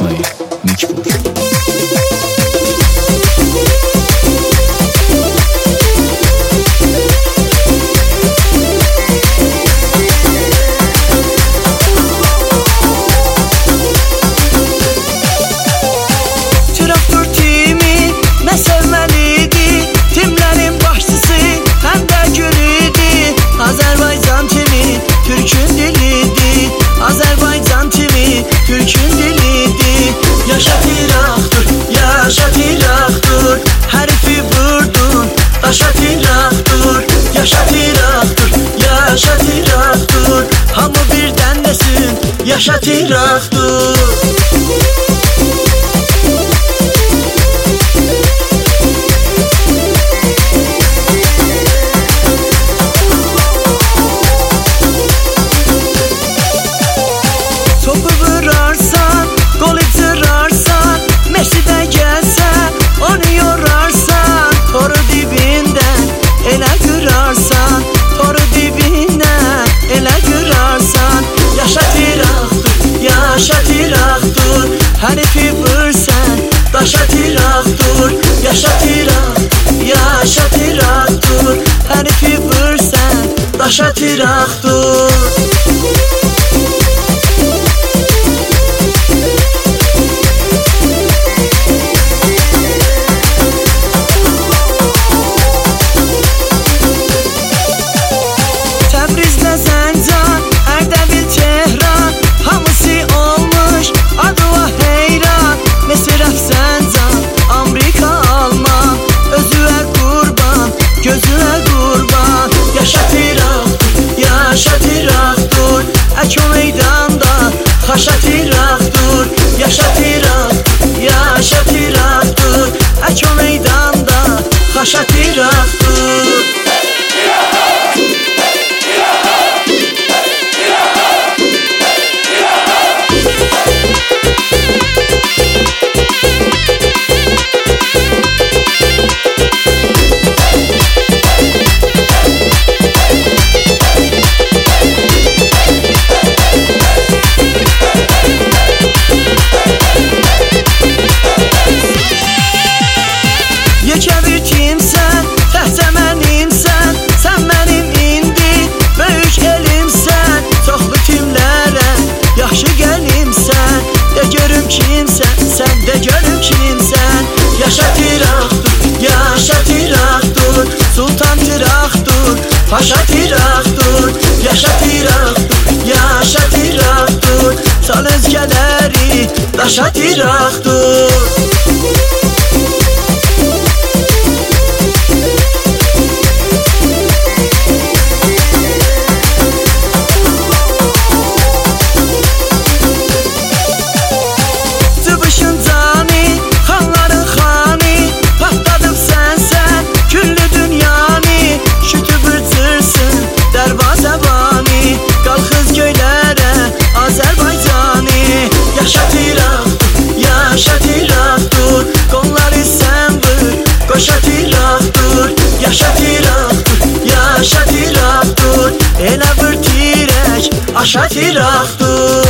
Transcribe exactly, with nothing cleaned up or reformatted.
Sponsorujmy Mićpur. Yaşat İrak'dır. Topu vurarsan, gol itirarsan, Messi'de gelsen, onu yorarsan, toru dibinden ele kırarsan, toru dibinden ele kırarsan. Yaşat İrak'dır, yaşat İrak'dır, herifi vursan, daşat İrak'dır. Yaşat İrak, yaşat İrak'dır, herifi vursan, daşat İrak'dır. Yaşat İrak'dır, yaşat İrak, yaşat İrak'dır, Ək o meydanda, yaşat İrak'dır. Yaşat İrak'dır, yaşat İrak'dır, Sultan İrak'dır, Paşa İrak'dır. Yaşat İrak'dır, yaşat İrak'dır, sal özgələri, daşat İrak'dır. Yaşat İrak'dır, yaşat İrak'dır, yaşat İrak'dır, elə bir tirək, aşat İrak'dır.